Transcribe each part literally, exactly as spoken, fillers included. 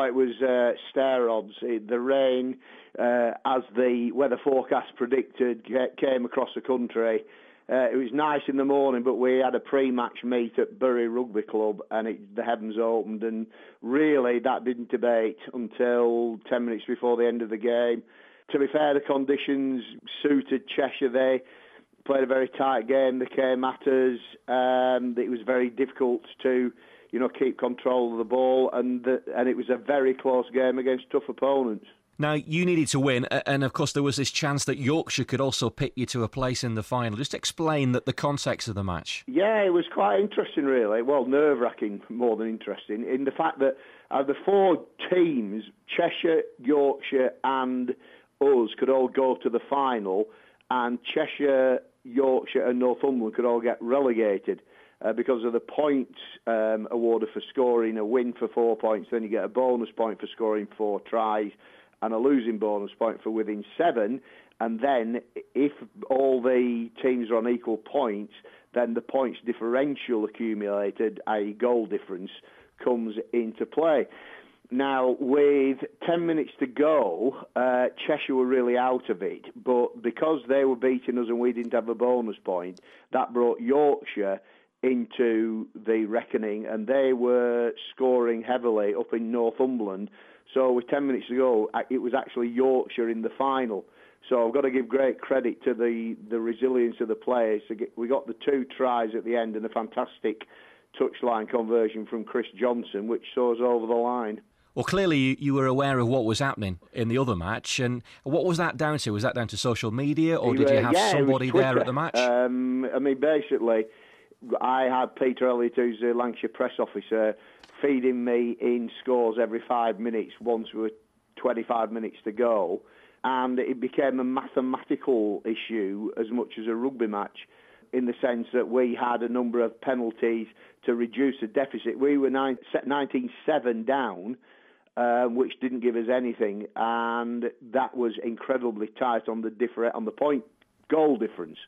it was uh, stair odds. It, the rain, uh, as the weather forecast predicted, came across the country. Uh, it was nice in the morning, but we had a pre-match meet at Bury Rugby Club, and it, the heavens opened, and really that didn't abate until ten minutes before the end of the game. To be fair, the conditions suited Cheshire. They played a very tight game. They came at us. Um, it was very difficult to, you know, keep control of the ball, and the, and it was a very close game against tough opponents. Now, you needed to win, and of course there was this chance that Yorkshire could also pick you to a place in the final. Just explain that the context of the match. Yeah, it was quite interesting, really. Well, nerve-wracking more than interesting, in the fact that uh, the four teams, Cheshire, Yorkshire and us, could all go to the final, and Cheshire, Yorkshire and Northumberland could all get relegated. Uh, because of the points um, awarded for scoring a win for four points, then you get a bonus point for scoring four tries, and a losing bonus point for within seven, and then if all the teams are on equal points, then the points differential accumulated, that is goal difference, comes into play. Now, with ten minutes to go, uh, Cheshire were really out of it, but because they were beating us and we didn't have a bonus point, that brought Yorkshire into the reckoning, and they were scoring heavily up in Northumberland. So with ten minutes to go, it was actually Yorkshire in the final. So I've got to give great credit to the, the resilience of the players. We got the two tries at the end and a fantastic touchline conversion from Chris Johnson, which saw us over the line. Well, clearly you, you were aware of what was happening in the other match, and what was that down to? Was that down to social media, or did you have yeah, somebody there at the match? Um, I mean, basically, I had Peter Elliott, who's the Lancashire press officer, feeding me in scores every five minutes once we were twenty-five minutes to go, and it became a mathematical issue as much as a rugby match, in the sense that we had a number of penalties to reduce the deficit. We were nineteen seven down, uh, which didn't give us anything, and that was incredibly tight on the differ- on the point goal difference.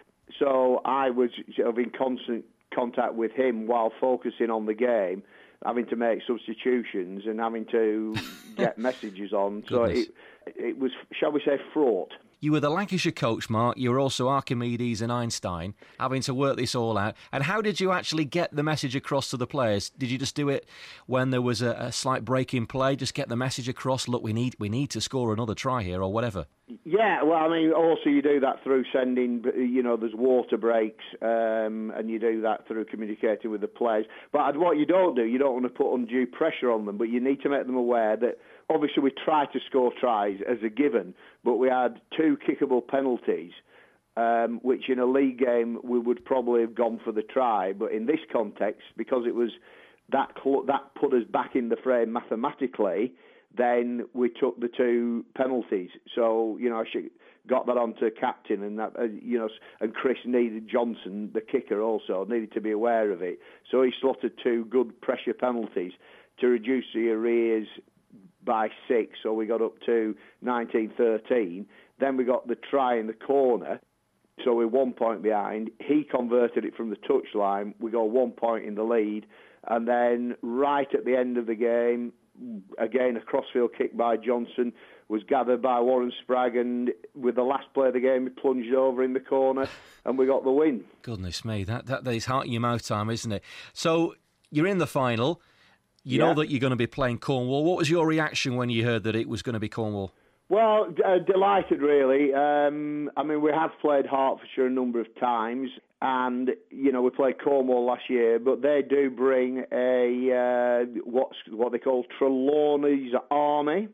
So I was sort of in constant contact with him while focusing on the game, having to make substitutions and having to get messages on. So it, it was, shall we say, fraught. You were the Lancashire coach, Mark. You were also Archimedes and Einstein, having to work this all out. And how did you actually get the message across to the players? Did you just do it when there was a, a slight break in play? Just get the message across, look, we need we need to score another try here, or whatever? Yeah, well, I mean, also you do that through sending, you know, there's water breaks, um, and you do that through communicating with the players. But what you don't do, you don't want to put undue pressure on them, but you need to make them aware that obviously we try to score tries as a given, but we had two kickable penalties, um, which in a league game we would probably have gone for the try. But in this context, because it was that cl- that put us back in the frame mathematically, then we took the two penalties. So, you know, I got that onto captain, and that, uh, you know, and Chris needed Johnson, the kicker, also needed to be aware of it. So he slotted two good pressure penalties to reduce the arrears by six. So we got up to nineteen thirteen. Then we got the try in the corner. So we're one point behind. He converted it from the touchline. We got one point in the lead. And then right at the end of the game, again, a crossfield kick by Johnson was gathered by Warren Spragg, and with the last play of the game, he plunged over in the corner, and we got the win. Goodness me, that, that, that is heart in your mouth time, isn't it? So you're in the final. You yeah. know that you're going to be playing Cornwall. What was your reaction when you heard that it was going to be Cornwall? Well, uh, delighted, really. Um, I mean, we have played Hertfordshire a number of times, and, you know, we played Cornwall last year, but they do bring a uh, what's what they call Trelawney's Army,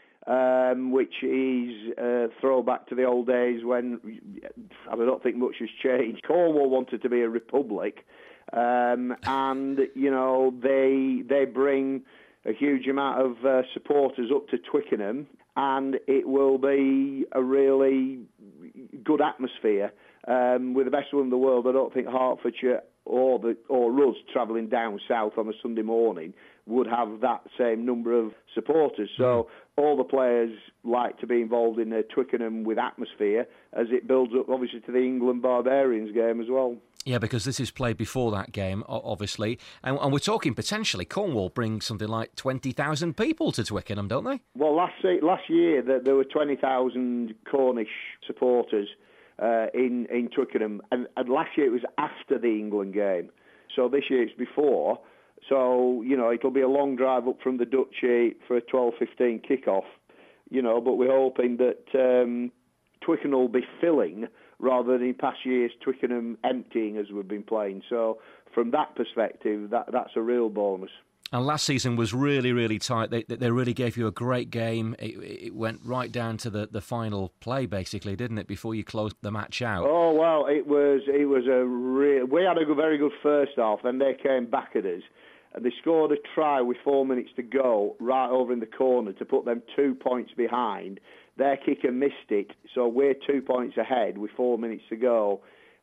um, which is a throwback to the old days when I don't think much has changed. Cornwall wanted to be a republic, um, and, you know, they they bring a huge amount of uh, supporters up to Twickenham, and it will be a really good atmosphere. Um, with the best one in the world, I don't think Hertfordshire or the or us travelling down south on a Sunday morning would have that same number of supporters. So all the players like to be involved in uh, Twickenham with atmosphere, as it builds up, obviously, to the England Barbarians game as well. Yeah, because this is played before that game, obviously. And, and we're talking potentially Cornwall bring something like twenty thousand people to Twickenham, don't they? Well, last last year there were twenty thousand Cornish supporters uh, in, in Twickenham. And, and last year it was after the England game. So this year it's before. So, you know, it'll be a long drive up from the Duchy for a twelve fifteen kick-off. You know, but we're hoping that um, Twickenham will be filling rather than in past years Twickenham emptying as we've been playing. So from that perspective, that that's a real bonus. And last season was really, really tight. They they really gave you a great game. It, it went right down to the, the final play, basically, didn't it, before you closed the match out? Oh, well, it was it was a real... We had a very good first half, then they came back at us. And they scored a try with four minutes to go right over in the corner to put them two points behind. Their kicker missed it, so we're two points ahead with four minutes to go.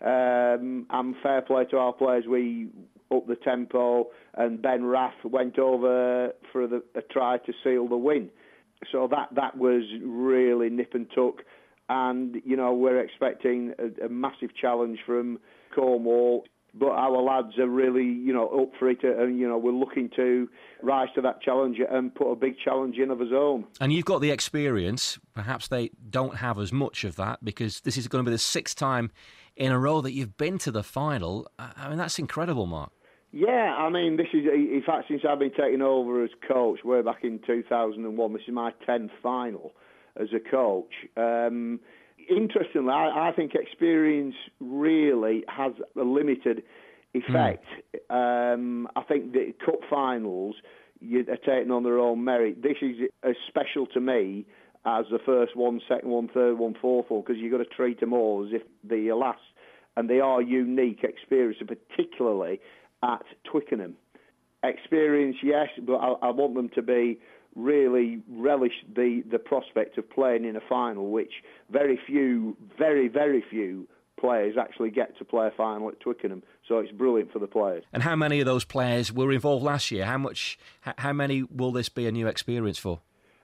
Um, and fair play to our players, we upped the tempo, and Ben Raff went over for the, a try to seal the win. So that, that was really nip and tuck. And, you know, we're expecting a, a massive challenge from Cornwall. But our lads are really, you know, up for it, and, you know, we're looking to rise to that challenge and put a big challenge in of his own. And you've got the experience. Perhaps they don't have as much of that, because this is going to be the sixth time in a row that you've been to the final. I mean, that's incredible, Mark. Yeah, I mean, this is, in fact, since I've been taking over as coach, way back in two thousand one, this is my tenth final as a coach. Um Interestingly, I, I think experience really has a limited effect. Mm. Um, I think the cup finals are taking on their own merit. This is as special to me as the first one, second one, third one, fourth one, because you've got to treat them all as if they're your last. And they are unique experiences, particularly at Twickenham. Experience, yes, but I, I want them to be really relish the, the prospect of playing in a final, which very few, very, very few players actually get to play a final at Twickenham. So it's brilliant for the players. And how many of those players were involved last year? How much? How many will this be a new experience for?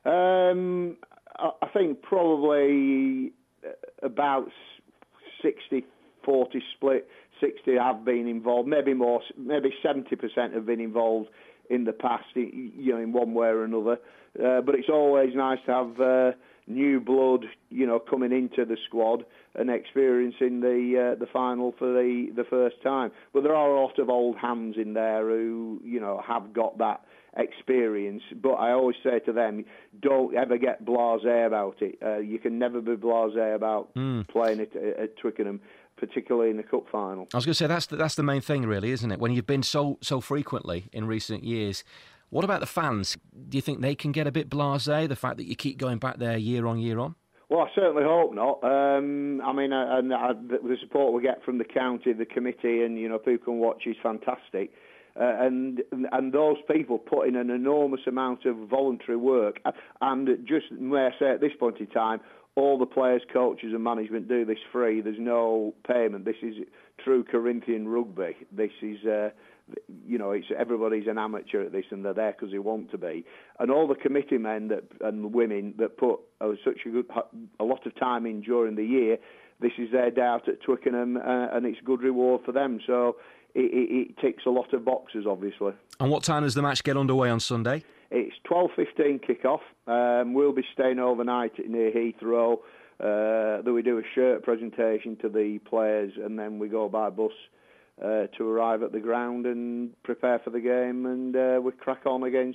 Um, I think probably about sixty forty split. sixty have been involved, maybe more, maybe seventy percent have been involved in the past, you know, in one way or another. Uh, but it's always nice to have uh, new blood, you know, coming into the squad and experiencing the uh, the final for the, the first time. But there are a lot of old hands in there who, you know, have got that experience. But I always say to them, don't ever get blasé about it. Uh, you can never be blasé about mm. playing it at, at Twickenham, particularly in the cup final. I was going to say, that's the, that's the main thing, really, isn't it? When you've been so so frequently in recent years. What about the fans? Do you think they can get a bit blasé, the fact that you keep going back there year on, year on? Well, I certainly hope not. Um, I mean, uh, and uh, the support we get from the county, the committee, and, you know, people can watch is fantastic. Uh, and and those people put in an enormous amount of voluntary work. And just, may I say at this point in time, all the players, coaches and management do this free. There's no payment. This is true Corinthian rugby. This is, uh, you know, it's everybody's an amateur at this, and they're there because they want to be. And all the committee men that and women that put uh, such a, good, a lot of time in during the year, this is their day out at Twickenham, uh, and it's good reward for them. So it, it, it ticks a lot of boxes, obviously. And what time does the match get underway on Sunday? It's twelve fifteen kick-off. Um, we'll be staying overnight near Heathrow. Uh, then we do a shirt presentation to the players, and then we go by bus uh, to arrive at the ground and prepare for the game, and uh, we crack on against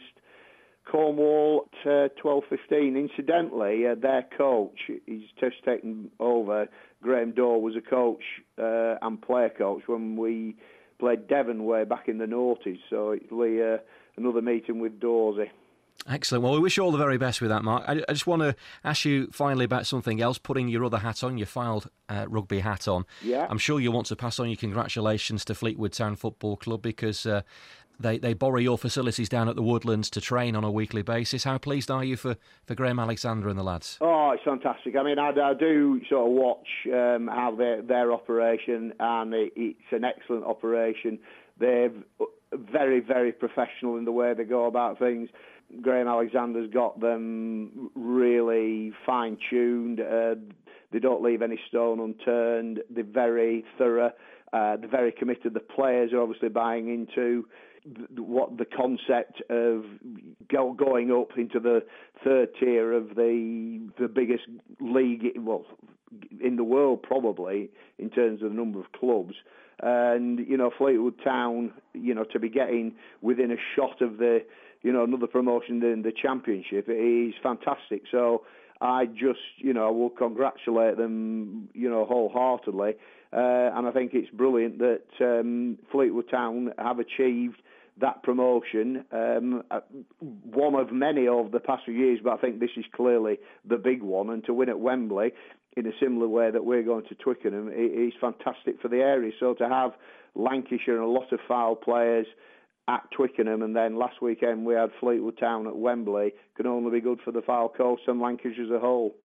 Cornwall at uh, twelve fifteen. Incidentally, uh, their coach, he's just taken over, Graham Dorr was a coach uh, and player coach when we played Devon way back in the noughties, so it'll be uh, another meeting with Dorsey. Excellent. Well, we wish you all the very best with that, Mark. I, I just want to ask you finally about something else, putting your other hat on, your filed uh, rugby hat on. Yeah. I'm sure you'll want to pass on your congratulations to Fleetwood Town Football Club, because uh, they, they borrow your facilities down at the Woodlands to train on a weekly basis. How pleased are you for, for Graham Alexander and the lads? Oh, it's fantastic. I mean, I, I do sort of watch um, how their, their operation, and it, it's an excellent operation. They're very, very professional in the way they go about things. Graham Alexander's got them really fine-tuned. Uh, they don't leave any stone unturned. They're very thorough. Uh, they're very committed. The players are obviously buying into the, what the concept of go, going up into the third tier of the the biggest league, well, in the world probably, in terms of the number of clubs. And, you know, Fleetwood Town, you know, to be getting within a shot of the, you know, another promotion in the Championship, it is fantastic. So I just, you know, will congratulate them, you know, wholeheartedly. Uh, and I think it's brilliant that um, Fleetwood Town have achieved that promotion, um, one of many over the past few years, but I think this is clearly the big one. And to win at Wembley in a similar way that we're going to Twickenham, it is fantastic for the area. So to have Lancashire and a lot of Fylde players at Twickenham, and then last weekend we had Fleetwood Town at Wembley, can only be good for the Fylde Coast and Lancashire as a whole.